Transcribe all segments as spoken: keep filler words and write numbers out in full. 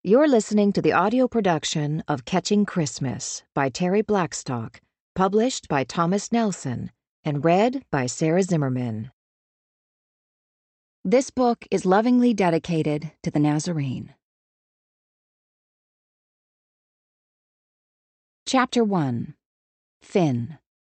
You're listening to the audio production of Catching Christmas by Terry Blackstock, published by Thomas Nelson, and read by Sarah Zimmerman. This book is lovingly dedicated to the Nazarene. Chapter one. Finn.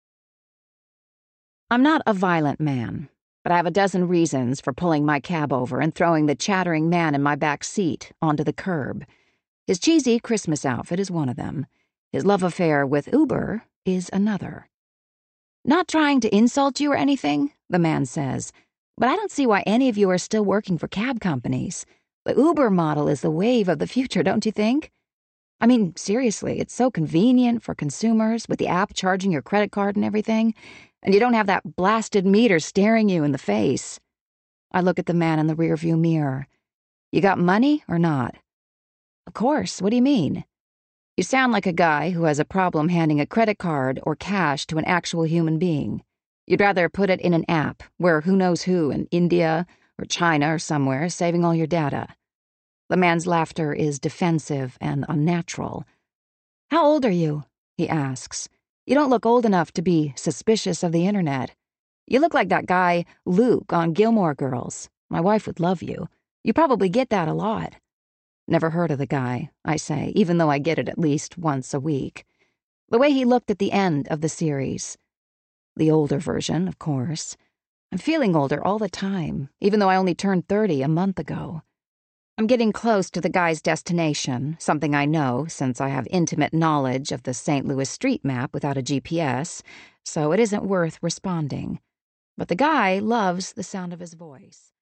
I'm not a violent man, but I have a dozen reasons for pulling my cab over and throwing the chattering man in my back seat onto the curb. His cheesy Christmas outfit is one of them. His love affair with Uber is another. Not trying to insult you or anything, the man says, but I don't see why any of you are still working for cab companies. The Uber model is the wave of the future, don't you think? I mean, seriously, it's so convenient for consumers with the app charging your credit card and everything, and you don't have that blasted meter staring you in the face. I look at the man in the rearview mirror. You got money or not? Of course, what do you mean? You sound like a guy who has a problem handing a credit card or cash to an actual human being. You'd rather put it in an app where who knows who in India or China or somewhere is saving all your data. The man's laughter is defensive and unnatural. How old are you? He asks. You don't look old enough to be suspicious of the internet. You look like that guy, Luke, on Gilmore Girls. My wife would love you. You probably get that a lot. Never heard of the guy, I say, even though I get it at least once a week. The way he looked at the end of the series. The older version, of course. I'm feeling older all the time, even though I only turned thirty a month ago. I'm getting close to the guy's destination, something I know since I have intimate knowledge of the Saint Louis street map without a G P S, so it isn't worth responding. But the guy loves the sound of his voice.